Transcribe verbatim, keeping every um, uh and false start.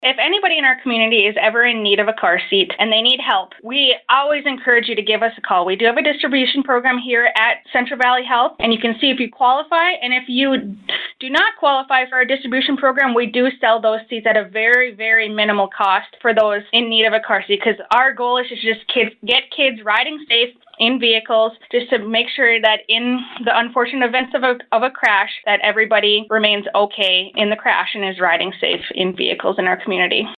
If anybody in our community is ever in need of a car seat and they need help, we always encourage you to give us a call. We do have a distribution program here at Central Valley Health, and you can see if you qualify. And if you do not qualify for our distribution program, we do sell those seats at a very, very minimal cost for those in need of a car seat, because our goal is to just kids, get kids riding safe in vehicles, just to make sure that in the unfortunate events of a, of a crash, that everybody remains okay in the crash and is riding safe in vehicles in our community.